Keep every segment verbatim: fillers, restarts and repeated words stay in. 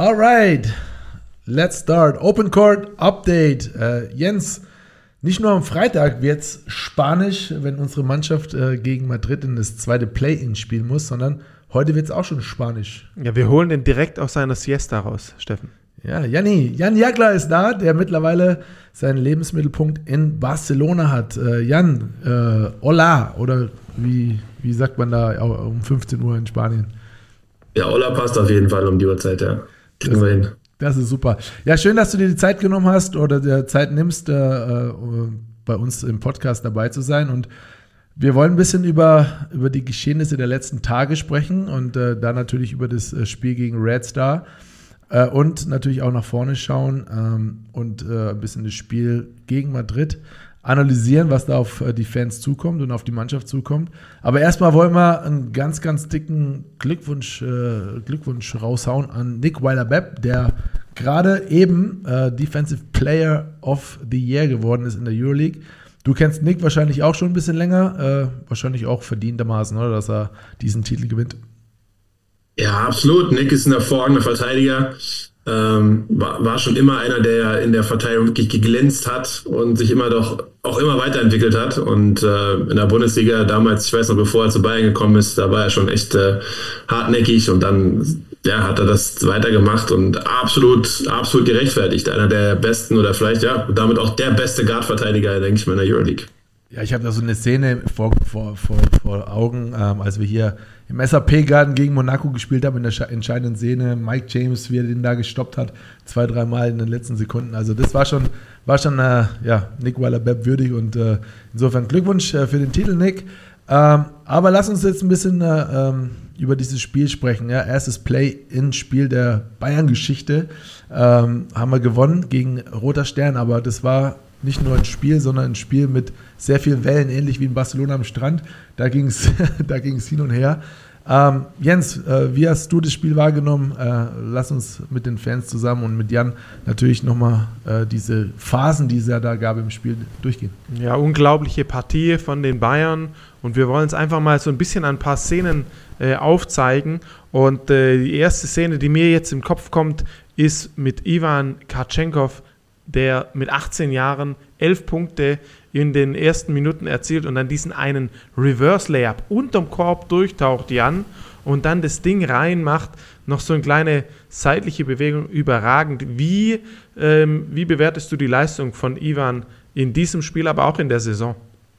Alright, let's start. Open Court Update. Äh, Jens, nicht nur am Freitag wird es spanisch, wenn unsere Mannschaft äh, gegen Madrid in das zweite Play-In spielen muss, sondern heute wird es auch schon spanisch. Ja, wir holen den direkt aus seiner Siesta raus, Steffen. Ja, Janni, Jan Jagler ist da, der mittlerweile seinen Lebensmittelpunkt in Barcelona hat. Äh, Jan, äh, hola, oder wie, wie sagt man da um fünfzehn Uhr in Spanien? Ja, hola passt auf jeden Fall um die Uhrzeit, ja. Kriegen wir hin. Das ist super. Ja, schön, dass du dir die Zeit genommen hast oder der Zeit nimmst, äh, äh, bei uns im Podcast dabei zu sein. Und wir wollen ein bisschen über, über die Geschehnisse der letzten Tage sprechen und äh, da natürlich über das äh, Spiel gegen Red Star äh, und natürlich auch nach vorne schauen ähm, und äh, ein bisschen das Spiel gegen Madrid analysieren, was da auf die Fans zukommt und auf die Mannschaft zukommt. Aber erstmal wollen wir einen ganz, ganz dicken Glückwunsch, äh, Glückwunsch raushauen an Nick Weiler-Bepp, der gerade eben äh, Defensive Player of the Year geworden ist in der Euroleague. Du kennst Nick wahrscheinlich auch schon ein bisschen länger, äh, wahrscheinlich auch verdientermaßen, oder, dass er diesen Titel gewinnt. Ja, absolut. Nick ist ein hervorragender Verteidiger. Ähm, war, war schon immer einer, der in der Verteidigung wirklich geglänzt hat und sich immer doch auch immer weiterentwickelt hat. Und äh, in der Bundesliga damals, ich weiß noch, bevor er zu Bayern gekommen ist, da war er schon echt äh, hartnäckig und dann ja, hat er das weitergemacht und absolut, absolut gerechtfertigt. Einer der besten oder vielleicht ja damit auch der beste Guard-Verteidiger, denke ich mal, in der Euroleague. Ja, ich habe da so eine Szene vor, vor, vor, vor Augen, ähm, als wir hier im S A P-Garten gegen Monaco gespielt haben, in der entscheidenden Szene. Mike James, wie er den da gestoppt hat, zwei, dreimal in den letzten Sekunden. Also das war schon, war schon äh, ja, Nick Weiler-Bepp würdig und äh, insofern Glückwunsch äh, für den Titel, Nick. Ähm, aber lass uns jetzt ein bisschen äh, ähm, über dieses Spiel sprechen. Ja, erstes Play-in-Spiel der Bayern-Geschichte ähm, haben wir gewonnen gegen Roter Stern, aber das war nicht nur ein Spiel, sondern ein Spiel mit sehr vielen Wellen, ähnlich wie in Barcelona am Strand. Da ging es da ging's hin und her. Ähm, Jens, äh, wie hast du das Spiel wahrgenommen? Äh, lass uns mit den Fans zusammen und mit Jan natürlich nochmal äh, diese Phasen, die es ja da gab im Spiel, durchgehen. Ja, unglaubliche Partie von den Bayern und wir wollen es einfach mal so ein bisschen an ein paar Szenen äh, aufzeigen. Und äh, die erste Szene, die mir jetzt im Kopf kommt, ist mit Ivan Kartschenkov, der mit achtzehn Jahren elf Punkte in den ersten Minuten erzielt und dann diesen einen Reverse-Layup unterm Korb durchtaucht, Jan, und dann das Ding reinmacht, noch so eine kleine seitliche Bewegung, überragend. Wie, ähm, wie bewertest du die Leistung von Ivan in diesem Spiel, aber auch in der Saison?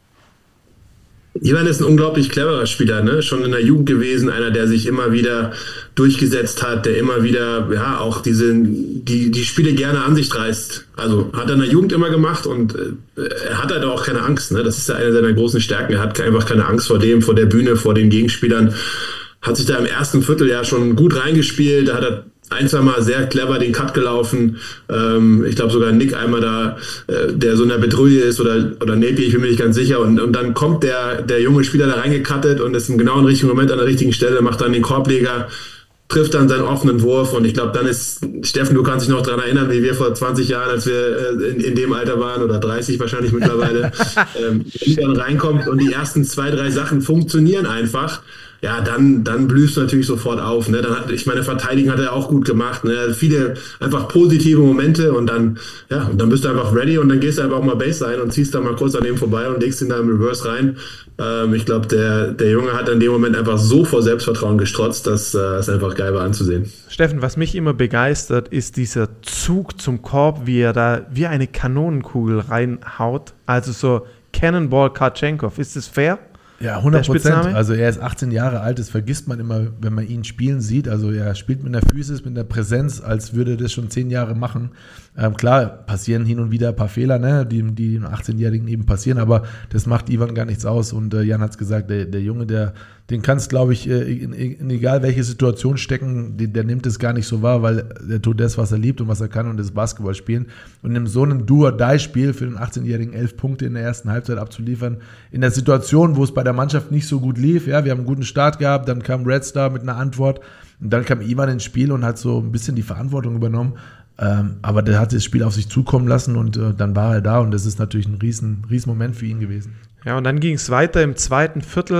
Ivan ist ein unglaublich cleverer Spieler, ne? Schon in der Jugend gewesen, einer, der sich immer wieder durchgesetzt hat, der immer wieder, ja, auch diese, die, die Spiele gerne an sich reißt. Also hat er in der Jugend immer gemacht und äh, er hat halt auch keine Angst, ne? Das ist ja eine seiner großen Stärken. Er hat einfach keine Angst vor dem, vor der Bühne, vor den Gegenspielern. Hat sich da im ersten Vierteljahr schon gut reingespielt, da hat er ein, zwei Mal sehr clever den Cut gelaufen. Ähm, ich glaube sogar Nick einmal da, äh, der so in der Bedrulle ist oder, oder Napier, ich bin mir nicht ganz sicher. Und, und dann kommt der, der junge Spieler da reingekattet und ist im genauen richtigen Moment an der richtigen Stelle, macht dann den Korbleger, trifft dann seinen offenen Wurf. Und ich glaube, dann ist, Steffen, du kannst dich noch daran erinnern, wie wir vor zwanzig Jahren, als wir äh, in, in dem Alter waren, oder dreißig wahrscheinlich mittlerweile, ähm, dann reinkommt und die ersten zwei, drei Sachen funktionieren einfach. Ja, dann, dann blühst du natürlich sofort auf. Ne? Dann hat, ich meine, Verteidigen hat er auch gut gemacht. Ne? Viele einfach positive Momente und dann, ja, und dann bist du einfach ready und dann gehst du einfach auch mal Baseline und ziehst da mal kurz an dem vorbei und legst ihn da im Reverse rein. Ähm, ich glaube, der, der Junge hat in dem Moment einfach so vor Selbstvertrauen gestrotzt, dass äh, es einfach geil war anzusehen. Steffen, was mich immer begeistert, ist dieser Zug zum Korb, wie er da wie eine Kanonenkugel reinhaut. Also so Cannonball Kartschenkov. Ist das fair? Ja, hundert Prozent. Also er ist achtzehn Jahre alt, das vergisst man immer, wenn man ihn spielen sieht. Also er spielt mit der Physis, mit der Präsenz, als würde er das schon zehn Jahre machen. Ähm, klar, passieren hin und wieder ein paar Fehler, ne, die, die den achtzehnjährigen eben passieren, aber das macht Ivan gar nichts aus. Und äh, Jan hat es gesagt, der, der Junge, der den kannst, glaube ich, in, in egal welche Situation stecken, der, der nimmt es gar nicht so wahr, weil der tut das, was er liebt und was er kann, und das ist Basketball spielen. Und in so einem Do-or-Die-Spiel für den achtzehnjährigen elf Punkte in der ersten Halbzeit abzuliefern, in der Situation, wo es bei der Mannschaft nicht so gut lief, ja, wir haben einen guten Start gehabt, dann kam Red Star mit einer Antwort und dann kam Ivan ins Spiel und hat so ein bisschen die Verantwortung übernommen. Ähm, aber der hat das Spiel auf sich zukommen lassen und äh, dann war er da und das ist natürlich ein riesen, riesen Moment für ihn gewesen. Ja, und dann ging es weiter im zweiten Viertel.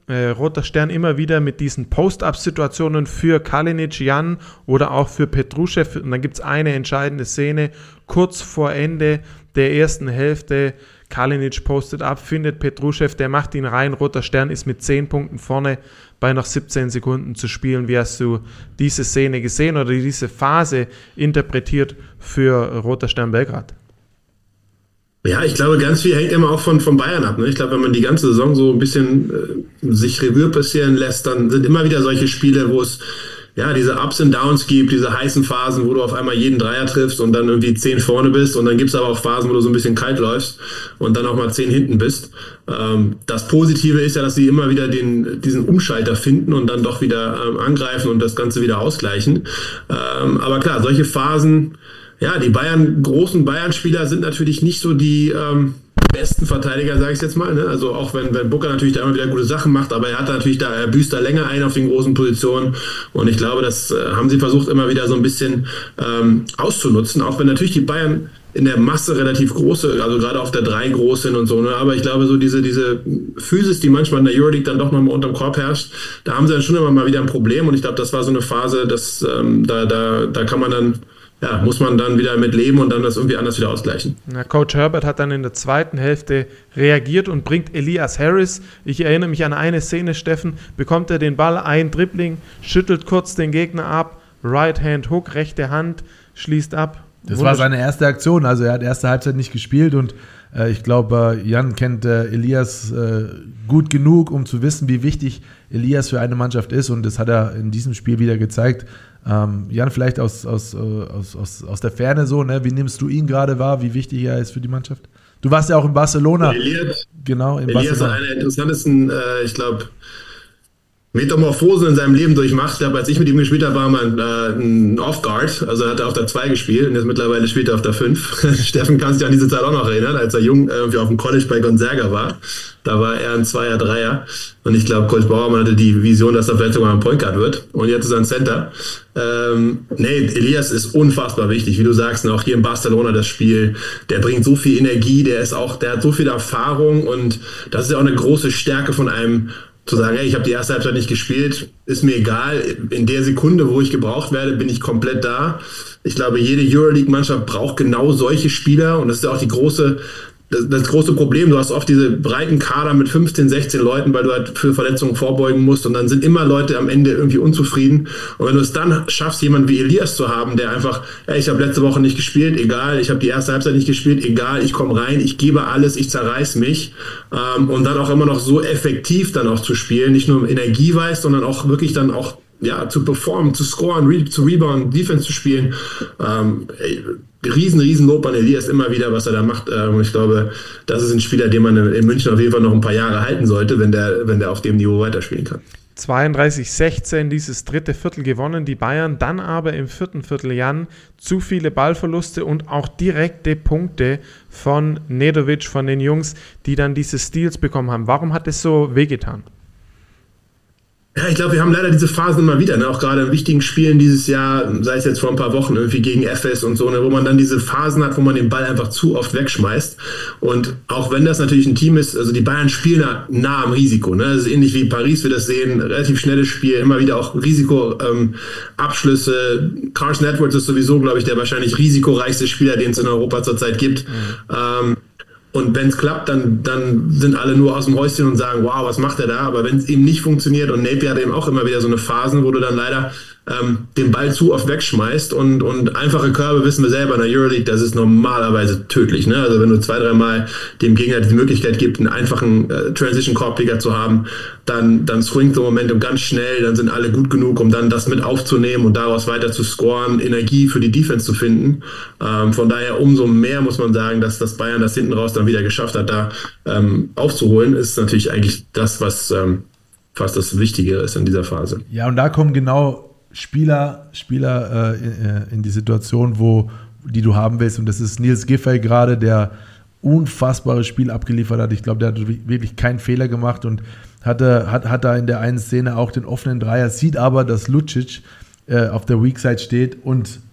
äh, Roter Stern immer wieder mit diesen Post-Up-Situationen für Kalinic, Jan oder auch für Petruschew. Und dann gibt es eine entscheidende Szene kurz vor Ende der ersten Hälfte. Kalinic postet ab, findet Petruschew, der macht ihn rein. Roter Stern ist mit zehn Punkten vorne bei noch siebzehn Sekunden zu spielen. Wie hast du diese Szene gesehen oder diese Phase interpretiert für Roter Stern Belgrad? Ja, ich glaube, ganz viel hängt immer auch von, von Bayern ab. Ne? Ich glaube, wenn man die ganze Saison so ein bisschen äh, sich Revue passieren lässt, dann sind immer wieder solche Spiele, wo es ja diese Ups und Downs gibt, diese heißen Phasen, wo du auf einmal jeden Dreier triffst und dann irgendwie zehn vorne bist, und dann gibt's aber auch Phasen, wo du so ein bisschen kalt läufst und dann auch mal zehn hinten bist. Ähm, das Positive ist ja, dass sie immer wieder den diesen Umschalter finden und dann doch wieder ähm, angreifen und das Ganze wieder ausgleichen. Ähm, aber klar, solche Phasen, ja, die Bayern, großen Bayern-Spieler sind natürlich nicht so die ähm, besten Verteidiger, sage ich jetzt mal. Ne? Also auch wenn, wenn Booker natürlich da immer wieder gute Sachen macht, aber er hat natürlich da, er büßt da länger ein auf den großen Positionen, und ich glaube, das äh, haben sie versucht immer wieder so ein bisschen ähm, auszunutzen, auch wenn natürlich die Bayern in der Masse relativ große, also gerade auf der drei groß sind und so, ne? Aber ich glaube, so diese, diese Physis, die manchmal in der Euroleague dann doch nochmal unterm Korb herrscht, da haben sie dann schon immer mal wieder ein Problem, und ich glaube, das war so eine Phase, dass ähm, da, da, da kann man dann Ja, muss man dann wieder mit leben und dann das irgendwie anders wieder ausgleichen. Na, Coach Herbert hat dann in der zweiten Hälfte reagiert und bringt Elias Harris. Ich erinnere mich an eine Szene, Steffen, bekommt er den Ball, ein Dribbling, schüttelt kurz den Gegner ab, Right-Hand-Hook, rechte Hand, schließt ab. Das war seine erste Aktion, also er hat erste Halbzeit nicht gespielt, und äh, ich glaube, äh, Jan kennt äh, Elias äh, gut genug, um zu wissen, wie wichtig Elias für eine Mannschaft ist, und das hat er in diesem Spiel wieder gezeigt. Ähm, Jan, vielleicht aus, aus, aus, aus, aus der Ferne so, ne? Wie nimmst du ihn gerade wahr, wie wichtig er ist für die Mannschaft? Du warst ja auch in Barcelona. Elias, genau, in Elias Barcelona. hat eine der interessantesten, äh, ich glaube, Metamorphosen in seinem Leben durchmacht. Ich glaube, als ich mit ihm gespielt habe, war man äh, ein Off-Guard, also er hat er auf der zwei gespielt, und jetzt mittlerweile spielt er auf der fünf. Steffen kann sich an diese Zeit auch noch erinnern, als er jung irgendwie auf dem College bei Gonzaga war. Da war er ein Zweier, Dreier, und ich glaube, Coach Bauermann hatte die Vision, dass er vielleicht sogar ein Point Guard wird, und jetzt ist er ein Center. Ähm, nee, Elias ist unfassbar wichtig, wie du sagst, auch hier in Barcelona das Spiel, der bringt so viel Energie, der ist auch, der hat so viel Erfahrung, und das ist ja auch eine große Stärke von einem, zu sagen, hey, ich habe die erste Halbzeit nicht gespielt, ist mir egal. In der Sekunde, wo ich gebraucht werde, bin ich komplett da. Ich glaube, jede Euroleague-Mannschaft braucht genau solche Spieler, und das ist ja auch die große, das, das große Problem. Du hast oft diese breiten Kader mit fünfzehn, sechzehn Leuten, weil du halt für Verletzungen vorbeugen musst, und dann sind immer Leute am Ende irgendwie unzufrieden. Und wenn du es dann schaffst, jemanden wie Elias zu haben, der einfach, hey, ich habe letzte Woche nicht gespielt, egal, ich habe die erste Halbzeit nicht gespielt, egal, ich komme rein, ich gebe alles, ich zerreiß mich, ähm, und dann auch immer noch so effektiv dann auch zu spielen, nicht nur energieweise, sondern auch wirklich dann auch ja, zu performen, zu scoren, re- zu rebounden, Defense zu spielen. Ähm, ey, riesen, riesen Lob an Elias immer wieder, was er da macht. Ähm, ich glaube, das ist ein Spieler, den man in München auf jeden Fall noch ein paar Jahre halten sollte, wenn der, wenn der auf dem Niveau weiterspielen kann. zweiunddreißig sechzehn dieses dritte Viertel gewonnen, die Bayern, dann aber im vierten Viertel, Jan, zu viele Ballverluste und auch direkte Punkte von Nedovic, von den Jungs, die dann diese Steals bekommen haben. Warum hat es so wehgetan? Ja, ich glaube, wir haben leider diese Phasen immer wieder, ne? Auch gerade in wichtigen Spielen dieses Jahr, sei es jetzt vor ein paar Wochen irgendwie gegen F S und so, ne? Wo man dann diese Phasen hat, wo man den Ball einfach zu oft wegschmeißt. Und auch wenn das natürlich ein Team ist, also die Bayern spielen nah am Risiko, ne? Das ist ähnlich wie Paris, wir das sehen, relativ schnelles Spiel, immer wieder auch Risikoabschlüsse. Ähm, Carson Edwards ist sowieso, glaube ich, der wahrscheinlich risikoreichste Spieler, den es in Europa zurzeit gibt. Mhm. Ähm, Und wenn es klappt, dann, dann sind alle nur aus dem Häuschen und sagen, wow, was macht er da? Aber wenn es eben nicht funktioniert, und Napier hat eben auch immer wieder so eine Phasen, wo du dann leider ähm, den Ball zu oft wegschmeißt, und, und einfache Körbe, wissen wir selber in der Euroleague, das ist normalerweise tödlich. Ne? Also wenn du zwei, dreimal dem Gegner die Möglichkeit gibt, einen einfachen äh, Transition-Korbleger zu haben, dann, dann swingt das Momentum ganz schnell, dann sind alle gut genug, um dann das mit aufzunehmen und daraus weiter zu scoren, Energie für die Defense zu finden. Ähm, von daher umso mehr muss man sagen, dass das Bayern das hinten raus dann wieder geschafft hat, da ähm, aufzuholen, ist natürlich eigentlich das, was ähm, fast das Wichtige ist in dieser Phase. Ja, und da kommen genau Spieler, Spieler äh, in die Situation, wo, die du haben willst. Und das ist Nils Giffey gerade, der unfassbares Spiel abgeliefert hat. Ich glaube, der hat wirklich keinen Fehler gemacht und hatte, hat, hat da in der einen Szene auch den offenen Dreier, sieht aber, dass Lucic äh, auf der Weak Side steht und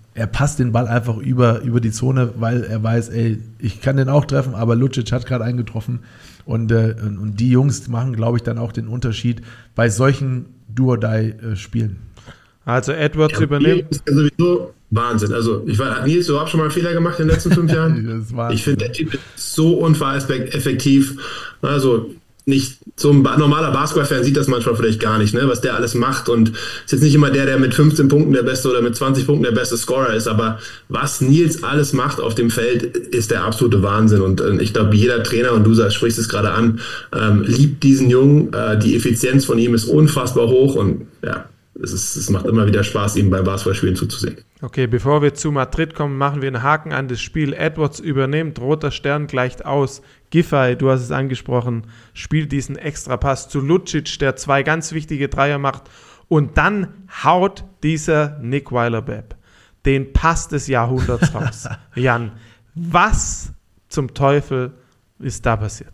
er passt den Ball einfach über, über die Zone, weil er weiß, ey, ich kann den auch treffen, aber Lucic hat gerade eingetroffen. Und, äh, und die Jungs machen, glaube ich, dann auch den Unterschied bei solchen Do-or-Die-Spielen. Also Edwards ja, übernimmt. Das ist ja sowieso Wahnsinn. Also, ich war, hat Nils überhaupt schon mal einen Fehler gemacht in den letzten fünf Jahren? Ich finde, der Typ ist so unfassbar effektiv. Also, nicht so ein normaler Basketball-Fan sieht das manchmal vielleicht gar nicht, ne, was der alles macht, und ist jetzt nicht immer der, der mit fünfzehn Punkten der beste oder mit zwanzig Punkten der beste Scorer ist, aber was Nils alles macht auf dem Feld, ist der absolute Wahnsinn, und äh, ich glaube, jeder Trainer, und du sagst, sprichst es gerade an, ähm, liebt diesen Jungen, äh, die Effizienz von ihm ist unfassbar hoch, und ja, es, ist, es macht immer wieder Spaß, ihm beim Basketballspielen zuzusehen. Okay, bevor wir zu Madrid kommen, machen wir einen Haken an das Spiel. Edwards übernimmt, roter Stern gleicht aus. Giffey, du hast es angesprochen, spielt diesen Extrapass zu Lucic, der zwei ganz wichtige Dreier macht. Und dann haut dieser Nick Weiler-Bepp den Pass des Jahrhunderts raus. Jan, was zum Teufel ist da passiert?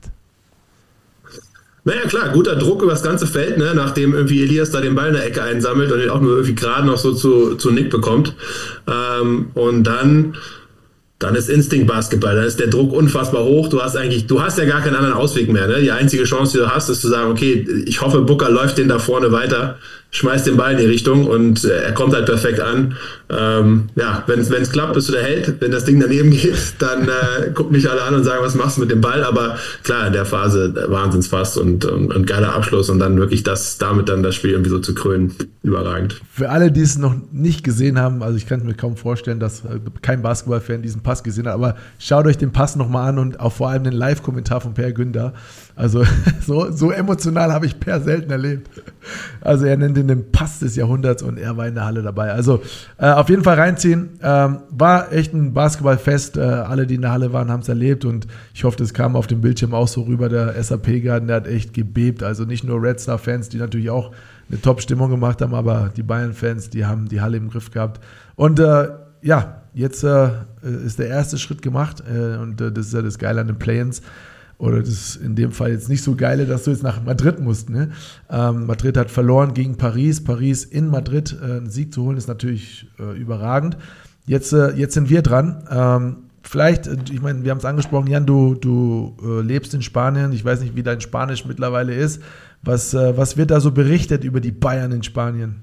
Naja, klar, guter Druck über das ganze Feld, ne, nachdem irgendwie Elias da den Ball in der Ecke einsammelt und ihn auch nur irgendwie gerade noch so zu, zu Nick bekommt. Ähm, und dann, dann ist Instinkt-Basketball, dann ist der Druck unfassbar hoch. Du hast eigentlich, du hast ja gar keinen anderen Ausweg mehr. Ne? Die einzige Chance, die du hast, ist zu sagen, okay, ich hoffe, Booker läuft den da vorne weiter, schmeißt den Ball in die Richtung, und äh, er kommt halt perfekt an. Ähm, ja, wenn es klappt, bist du der Held. Wenn das Ding daneben geht, dann äh, gucken mich alle an und sagen, was machst du mit dem Ball? Aber klar, in der Phase Wahnsinnspass und, und, und geiler Abschluss, und dann wirklich das, damit dann das Spiel irgendwie so zu krönen. Überragend. Für alle, die es noch nicht gesehen haben, also ich kann es mir kaum vorstellen, dass kein Basketballfan diesen Pass gesehen hat, aber schaut euch den Pass nochmal an, und auch vor allem den Live-Kommentar von Per Günther. Also so, so emotional habe ich Per selten erlebt. Also er nennt ihn den Pass des Jahrhunderts, und er war in der Halle dabei. Also äh, auf jeden Fall reinziehen. Ähm, war echt ein Basketballfest. Äh, alle, die in der Halle waren, haben es erlebt, und ich hoffe, das kam auf dem Bildschirm auch so rüber. Der S A P-Garten, der hat echt gebebt. Also nicht nur Red Star-Fans, die natürlich auch eine Top-Stimmung gemacht haben, aber die Bayern-Fans, die haben die Halle im Griff gehabt. Und äh, ja, jetzt äh, ist der erste Schritt gemacht, äh, und äh, das ist ja das Geile an den Play-ins. Oder das ist in dem Fall jetzt nicht so geile, dass du jetzt nach Madrid musst. Ne? Ähm, Madrid hat verloren gegen Paris. Paris in Madrid äh, einen Sieg zu holen, ist natürlich äh, überragend. Jetzt, äh, jetzt sind wir dran. Ähm, vielleicht, ich meine, wir haben es angesprochen, Jan, du, du äh, lebst in Spanien. Ich weiß nicht, wie dein Spanisch mittlerweile ist. Was, äh, was wird da so berichtet über die Bayern in Spanien?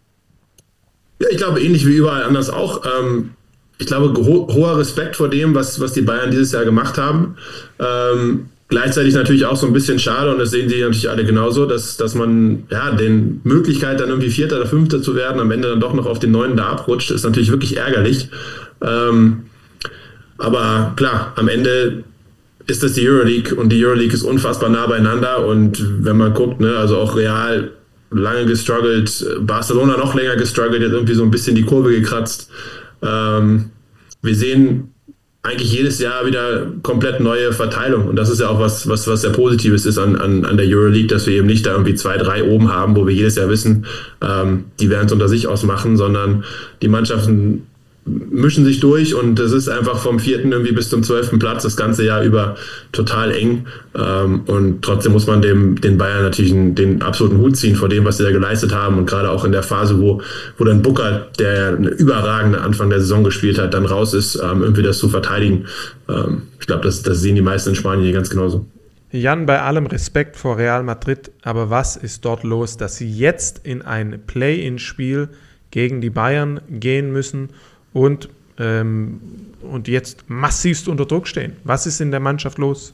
Ja, ich glaube, ähnlich wie überall anders auch. Ähm Ich glaube, ho- hoher Respekt vor dem, was, was die Bayern dieses Jahr gemacht haben. Ähm, gleichzeitig natürlich auch so ein bisschen schade, und das sehen sie natürlich alle genauso, dass, dass man ja den Möglichkeit, dann irgendwie Vierter oder Fünfter zu werden, am Ende dann doch noch auf den Neunten da abrutscht, ist natürlich wirklich ärgerlich. Ähm, aber klar, am Ende ist das die Euroleague, und die Euroleague ist unfassbar nah beieinander, und wenn man guckt, ne, also auch Real lange gestruggelt, Barcelona noch länger gestruggelt, jetzt irgendwie so ein bisschen die Kurve gekratzt. Ähm, wir sehen eigentlich jedes Jahr wieder komplett neue Verteilung, und das ist ja auch was, was, was sehr Positives ist an, an, an der Euroleague, dass wir eben nicht da irgendwie zwei, drei oben haben, wo wir jedes Jahr wissen, ähm, die werden es unter sich ausmachen, sondern die Mannschaften mischen sich durch, und es ist einfach vom vierten irgendwie bis zum zwölften Platz das ganze Jahr über total eng, ähm, und trotzdem muss man dem, den Bayern natürlich den, den absoluten Hut ziehen vor dem, was sie da geleistet haben, und gerade auch in der Phase, wo, wo dann Booker, der ja eine überragende Anfang der Saison gespielt hat, dann raus ist, ähm, irgendwie das zu verteidigen. Ähm, ich glaube, das, das sehen die meisten in Spanien hier ganz genauso. Jan, bei allem Respekt vor Real Madrid, aber was ist dort los, dass sie jetzt in ein Play-in-Spiel gegen die Bayern gehen müssen und, ähm, und jetzt massivst unter Druck stehen? Was ist in der Mannschaft los?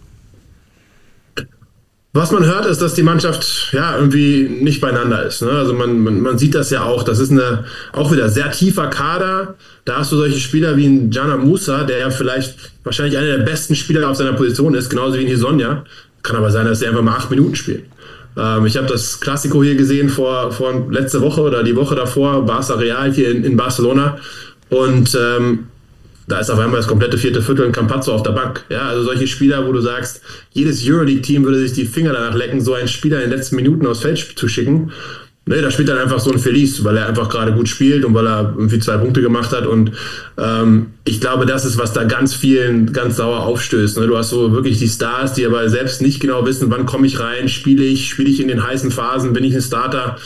Was man hört, ist, dass die Mannschaft ja irgendwie nicht beieinander ist. Ne? Also man, man, man sieht das ja auch. Das ist eine auch wieder sehr tiefer Kader. Da hast du solche Spieler wie ein Jana Musa, der ja vielleicht wahrscheinlich einer der besten Spieler auf seiner Position ist, genauso wie ein Hezonja. Kann aber sein, dass er einfach mal acht Minuten spielt. Ähm, ich habe das Klassiko hier gesehen vor, vor letzte Woche oder die Woche davor, Barça Real hier in, in Barcelona. Und ähm, da ist auf einmal das komplette vierte Viertel ein Campazzo auf der Bank. Ja, also solche Spieler, wo du sagst, jedes Euroleague-Team würde sich die Finger danach lecken, so einen Spieler in den letzten Minuten aufs Feld zu schicken. Ne, da spielt dann einfach so ein Feliz, weil er einfach gerade gut spielt und weil er irgendwie zwei Punkte gemacht hat. Und ähm, ich glaube, das ist, was da ganz vielen ganz sauer aufstößt. Ne? Du hast so wirklich die Stars, die aber selbst nicht genau wissen, wann komme ich rein, spiele ich, spiele ich in den heißen Phasen, bin ich ein Starter.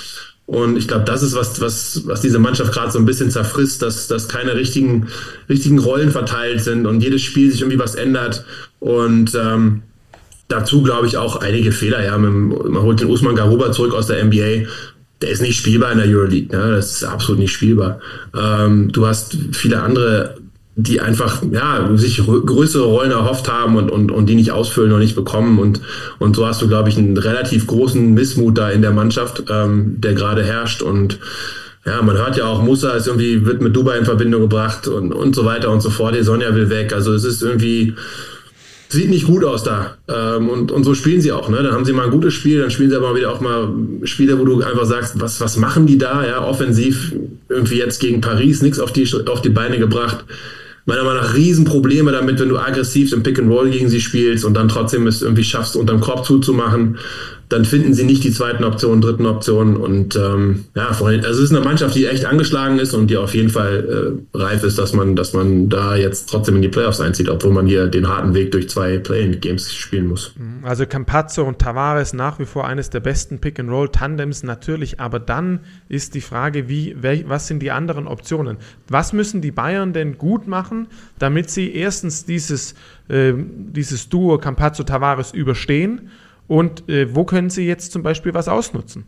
Und ich glaube, das ist was, was, was diese Mannschaft gerade so ein bisschen zerfrisst, dass, dass keine richtigen, richtigen Rollen verteilt sind und jedes Spiel sich irgendwie was ändert. Und ähm, dazu glaube ich auch einige Fehler. Ja, man holt den Usman Garuba zurück aus der N B A. Der ist nicht spielbar in der Euroleague. Ne? Das ist absolut nicht spielbar. Ähm, du hast viele andere, die einfach ja sich größere Rollen erhofft haben und, und, und die nicht ausfüllen und nicht bekommen. Und, und so hast du, glaube ich, einen relativ großen Missmut da in der Mannschaft, ähm, der gerade herrscht. Und ja, man hört ja auch, Musa ist irgendwie, wird mit Dubai in Verbindung gebracht und, und so weiter und so fort. Die Sonja will weg. Also es ist irgendwie, sieht nicht gut aus da. Ähm, und, und so spielen sie auch. Ne? Dann haben sie mal ein gutes Spiel, dann spielen sie aber wieder auch mal Spiele, wo du einfach sagst, was, was machen die da? Ja, offensiv irgendwie jetzt gegen Paris nichts auf die, auf die Beine gebracht. Meiner Meinung nach Riesenprobleme damit, wenn du aggressiv im Pick and Roll gegen sie spielst und dann trotzdem es irgendwie schaffst, unterm Korb zuzumachen, dann finden sie nicht die zweiten Optionen, dritten Optionen und ähm, ja, vorhin, also es ist eine Mannschaft, die echt angeschlagen ist und die auf jeden Fall äh, reif ist, dass man, dass man da jetzt trotzdem in die Playoffs einzieht, obwohl man hier den harten Weg durch zwei Play-in-Games spielen muss. Also Campazzo und Tavares nach wie vor eines der besten Pick-and-Roll-Tandems natürlich, aber dann ist die Frage, wie, wel, was sind die anderen Optionen? Was müssen die Bayern denn gut machen, damit sie erstens dieses, äh, dieses Duo Campazzo-Tavares überstehen? Und äh, wo können sie jetzt zum Beispiel was ausnutzen?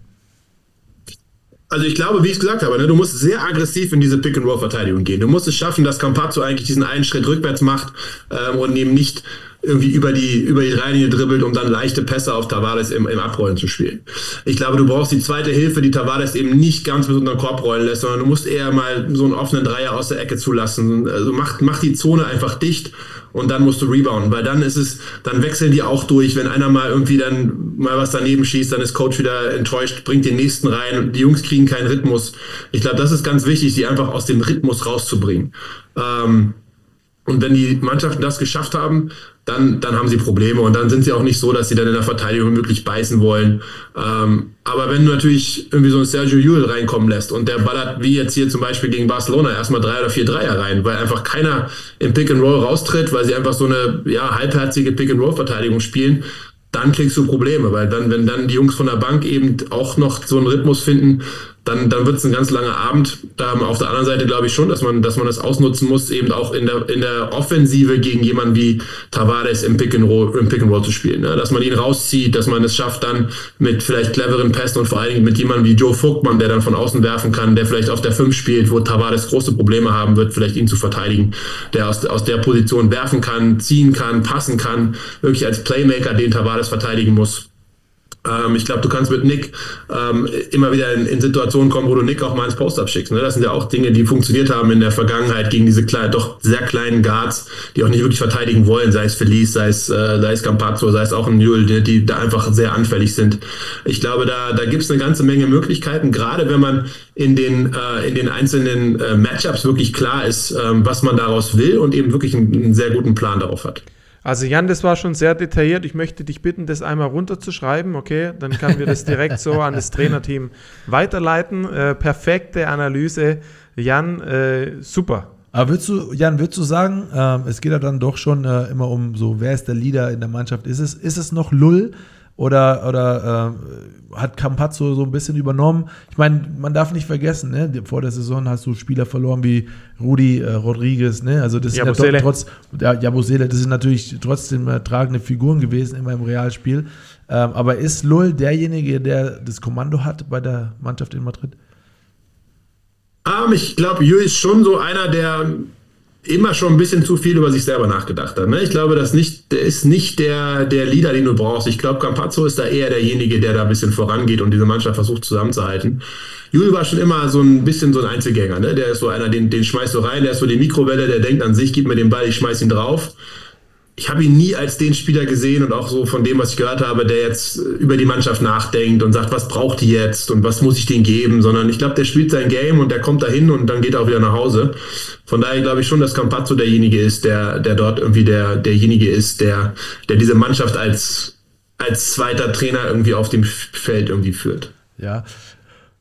Also ich glaube, wie ich es gesagt habe, ne, du musst sehr aggressiv in diese Pick-and-Roll-Verteidigung gehen. Du musst es schaffen, dass Campazzo eigentlich diesen einen Schritt rückwärts macht ähm, und eben nicht irgendwie über die über die Dreilinie dribbelt, um dann leichte Pässe auf Tavares im, im Abrollen zu spielen. Ich glaube, du brauchst die zweite Hilfe, die Tavares eben nicht ganz mit unter den Korb rollen lässt, sondern du musst eher mal so einen offenen Dreier aus der Ecke zulassen. Also mach, mach die Zone einfach dicht und dann musst du rebounden, weil dann ist es, dann wechseln die auch durch. Wenn einer mal irgendwie dann mal was daneben schießt, dann ist Coach wieder enttäuscht, bringt den nächsten rein und die Jungs kriegen keinen Rhythmus. Ich glaube, das ist ganz wichtig, sie einfach aus dem Rhythmus rauszubringen. Ähm, Und wenn die Mannschaften das geschafft haben, dann, dann haben sie Probleme und dann sind sie auch nicht so, dass sie dann in der Verteidigung wirklich beißen wollen. Ähm, aber wenn du natürlich irgendwie so einen Sergio Llull reinkommen lässt und der ballert wie jetzt hier zum Beispiel gegen Barcelona erstmal drei oder vier Dreier rein, weil einfach keiner im Pick-and-Roll raustritt, weil sie einfach so eine ja, halbherzige Pick-and-Roll-Verteidigung spielen, dann kriegst du Probleme, weil dann, wenn dann die Jungs von der Bank eben auch noch so einen Rhythmus finden, dann, dann wird es ein ganz langer Abend. Da auf der anderen Seite glaube ich schon, dass man, dass man das ausnutzen muss, eben auch in der, in der Offensive gegen jemanden wie Tavares im Pick and Roll, im Pick and Roll zu spielen. Ne? Dass man ihn rauszieht, dass man es schafft, dann mit vielleicht cleveren Pässen und vor allen Dingen mit jemandem wie Joe Vogtmann, der dann von außen werfen kann, der vielleicht auf der fünf spielt, wo Tavares große Probleme haben wird, vielleicht ihn zu verteidigen, der aus, aus der Position werfen kann, ziehen kann, passen kann, wirklich als Playmaker den Tavares verteidigen muss. Ähm, ich glaube, du kannst mit Nick ähm, immer wieder in, in Situationen kommen, wo du Nick auch mal ins Post-Up schickst. Ne? Das sind ja auch Dinge, die funktioniert haben in der Vergangenheit gegen diese kleinen, doch sehr kleinen Guards, die auch nicht wirklich verteidigen wollen, sei es Felice, sei es, äh, sei es Campazzo, sei es auch ein Llull, die, die da einfach sehr anfällig sind. Ich glaube, da, da gibt es eine ganze Menge Möglichkeiten, gerade wenn man in den, äh, in den einzelnen äh, Matchups wirklich klar ist, ähm, was man daraus will und eben wirklich einen, einen sehr guten Plan darauf hat. Also Jan, das war schon sehr detailliert. Ich möchte dich bitten, das einmal runterzuschreiben, okay? Dann können wir das direkt so an das Trainerteam weiterleiten. Äh, perfekte Analyse. Jan, äh, super. Aber würdest du, Jan, würdest du sagen, äh, es geht ja dann doch schon äh, immer um so, wer ist der Leader in der Mannschaft? Ist es, ist es noch Llull oder, oder äh, hat Campazzo so ein bisschen übernommen? Ich meine, man darf nicht vergessen, ne? Vor der Saison hast du Spieler verloren wie Rudi äh, Rodriguez, ne? Also das Jabusele. sind ja doch trotz, ja, Jabusele, das sind natürlich trotzdem äh, tragende Figuren gewesen immer im Realspiel. Ähm, aber ist Llull derjenige, der das Kommando hat bei der Mannschaft in Madrid? Um, ich glaube, Llull ist schon so einer, der immer schon ein bisschen zu viel über sich selber nachgedacht hat. Ne? Ich glaube, das nicht, der ist nicht der, der Leader, den du brauchst. Ich glaube, Campazzo ist da eher derjenige, der da ein bisschen vorangeht und diese Mannschaft versucht zusammenzuhalten. Llull war schon immer so ein bisschen so ein Einzelgänger. Ne? Der ist so einer, den, den schmeißt du rein, der ist so die Mikrowelle, der denkt an sich, gib mir den Ball, ich schmeiß ihn drauf. Ich habe ihn nie als den Spieler gesehen und auch so von dem, was ich gehört habe, der jetzt über die Mannschaft nachdenkt und sagt, was braucht die jetzt und was muss ich denen geben, sondern ich glaube, der spielt sein Game und der kommt dahin und dann geht er auch wieder nach Hause. Von daher glaube ich schon, dass Campazzo derjenige ist, der, der dort irgendwie der, derjenige ist, der, der diese Mannschaft als, als zweiter Trainer irgendwie auf dem Feld irgendwie führt. Ja.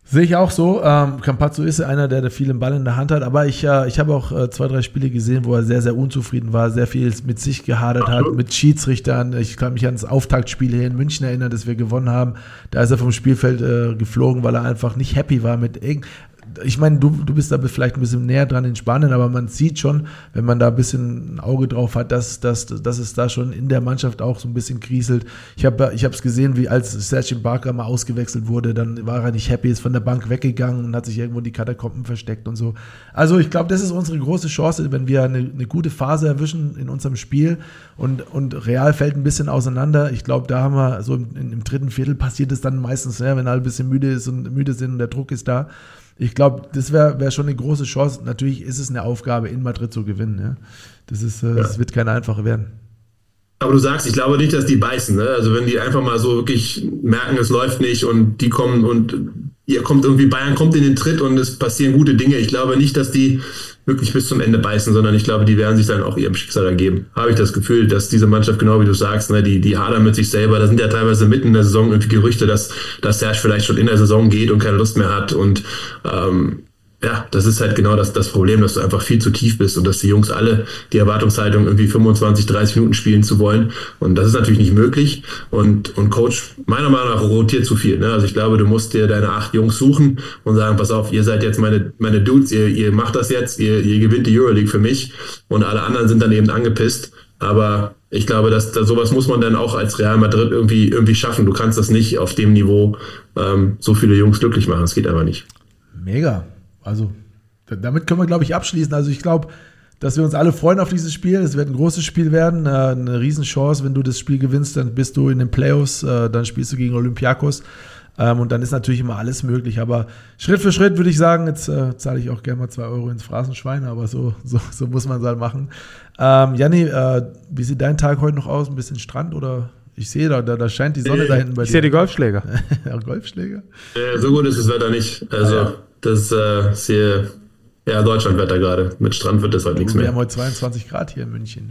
Sehe ich auch so. Ähm, Campazzo ist einer, der, der viel den Ball in der Hand hat, aber ich, äh, ich habe auch äh, zwei, drei Spiele gesehen, wo er sehr, sehr unzufrieden war, sehr viel mit sich gehadert hat, mit Schiedsrichtern. Ich kann mich an das Auftaktspiel hier in München erinnern, das wir gewonnen haben. Da ist er vom Spielfeld äh, geflogen, weil er einfach nicht happy war mit irgend. Ich meine, du, du bist da vielleicht ein bisschen näher dran in Spanien, aber man sieht schon, wenn man da ein bisschen ein Auge drauf hat, dass, dass, dass es da schon in der Mannschaft auch so ein bisschen kriselt. Ich habe ich es gesehen, wie als Serge Ibaka mal ausgewechselt wurde, dann war er nicht happy, ist von der Bank weggegangen und hat sich irgendwo in die Katakomben versteckt und so. Also ich glaube, das ist unsere große Chance, wenn wir eine, eine gute Phase erwischen in unserem Spiel und, und Real fällt ein bisschen auseinander. Ich glaube, da haben wir so im, im dritten Viertel passiert es dann meistens, ja, wenn alle ein bisschen müde ist und müde sind und der Druck ist da. Ich glaube, das wäre wär schon eine große Chance. Natürlich ist es eine Aufgabe, in Madrid zu gewinnen. Ja. Das, ist, äh, ja. das wird keine einfache werden. Aber du sagst, ich glaube nicht, dass die beißen. Ne? Also wenn die einfach mal so wirklich merken, es läuft nicht und die kommen und ihr kommt irgendwie, Bayern kommt in den Tritt und es passieren gute Dinge. Ich glaube nicht, dass die wirklich bis zum Ende beißen, sondern ich glaube, die werden sich dann auch ihrem Schicksal ergeben. Habe ich das Gefühl, dass diese Mannschaft, genau wie du sagst, ne, die, die hadern mit sich selber. Da sind ja teilweise mitten in der Saison irgendwie Gerüchte, dass, dass Serge vielleicht schon in der Saison geht und keine Lust mehr hat. Und ähm, ja, das ist halt genau das, das Problem, dass du einfach viel zu tief bist und dass die Jungs alle die Erwartungshaltung irgendwie fünfundzwanzig, dreißig Minuten spielen zu wollen. Und das ist natürlich nicht möglich. Und, und Coach, meiner Meinung nach, rotiert zu viel. Ne? Also ich glaube, du musst dir deine acht Jungs suchen und sagen, pass auf, ihr seid jetzt meine, meine Dudes, ihr, ihr macht das jetzt, ihr, ihr gewinnt die Euroleague für mich. Und alle anderen sind dann eben angepisst. Aber ich glaube, dass, dass sowas muss man dann auch als Real Madrid irgendwie, irgendwie schaffen. Du kannst das nicht auf dem Niveau ähm, so viele Jungs glücklich machen. Das geht einfach nicht. Mega. Also damit können wir, glaube ich, abschließen. Also ich glaube, dass wir uns alle freuen auf dieses Spiel. Es wird ein großes Spiel werden, eine Riesenchance. Wenn du das Spiel gewinnst, dann bist du in den Playoffs, dann spielst du gegen Olympiakos und dann ist natürlich immer alles möglich. Aber Schritt für Schritt würde ich sagen, jetzt äh, zahle ich auch gerne mal zwei Euro ins Phrasenschwein, aber so, so, so muss man es halt machen. Ähm, Janni, äh, wie sieht dein Tag heute noch aus? Ein bisschen Strand oder... Ich sehe da, da, da scheint die Sonne äh, da hinten bei ich dir. Ich sehe die Golfschläger. Ja, Golfschläger? Äh, so gut ist das Wetter nicht. Also ah, ja. das äh, ist hier ja, Deutschlandwetter gerade. Mit Strand wird das heute nichts mehr. Wir haben heute zweiundzwanzig Grad hier in München.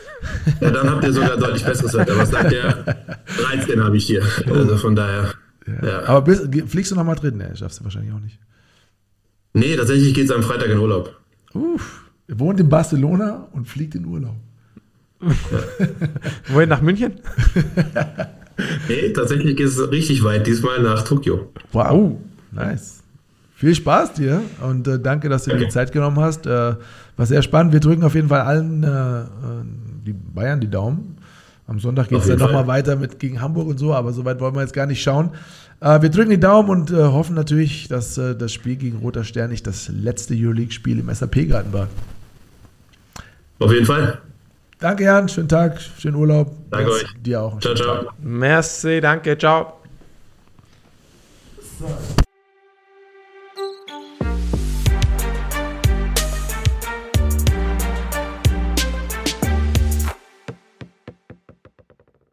Ja, dann habt ihr sogar deutlich besseres Wetter. Was sagt der? dreizehn habe ich hier. Also von daher. Ja. Ja. Aber bist, fliegst du nach Madrid? Nee, schaffst du wahrscheinlich auch nicht. Nee, tatsächlich geht es am Freitag in Urlaub. Uff, er wohnt in Barcelona und fliegt in Urlaub. Ja. Wohin, nach München? Nee, tatsächlich geht es richtig weit, diesmal nach Tokio. Wow, nice. Viel Spaß dir und äh, danke, dass du dir die Zeit genommen hast. Äh, war sehr spannend. Wir drücken auf jeden Fall allen äh, die Bayern die Daumen. Am Sonntag geht es dann nochmal weiter mit gegen Hamburg und so, aber so weit wollen wir jetzt gar nicht schauen. Äh, wir drücken die Daumen und äh, hoffen natürlich, dass äh, das Spiel gegen Roter Stern nicht das letzte Euroleague-Spiel im S A P-Garten war. Auf jeden Fall. Danke, Jan. Schönen Tag, schönen Urlaub. Danke euch. Dir auch. Ciao, ciao. Merci, danke, ciao. So.